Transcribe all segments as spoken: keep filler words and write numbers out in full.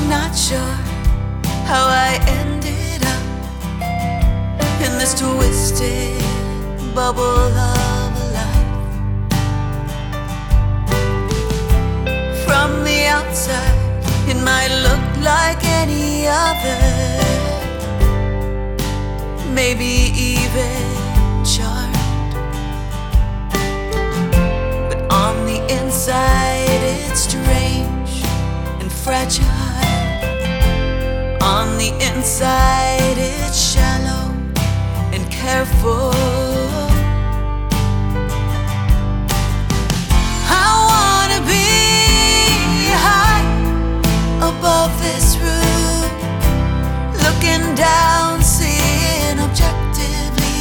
not sure how I ended up in this twisted bubble of a life. From the outside, it might look like any other, maybe even charmed, but on the inside it's strange and fragile. On the inside it's shallow and careful. I wanna be high above this room, looking down, seeing objectively.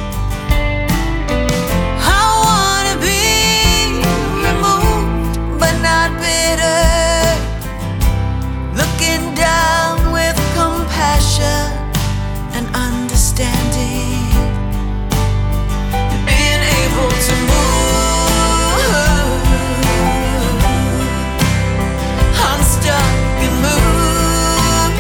I wanna be removed but not bitter, looking down with compassion and understanding, and being able to move, unstuck and move,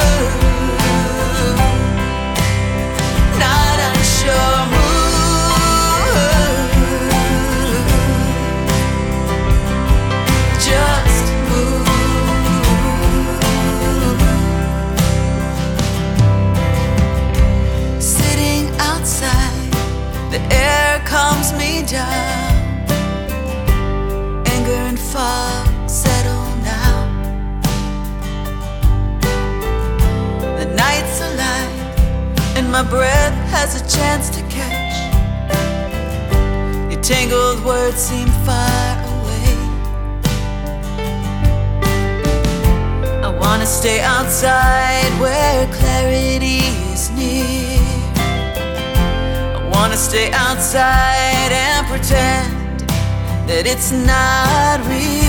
not unsure, move, just move. Sitting outside, the air calms me down. Anger and fog settle now. The night's alive and my breath has a chance to catch. Your tangled words seem far away. I wanna stay outside where clarity is near. I wanna stay outside and pretend that it's not real.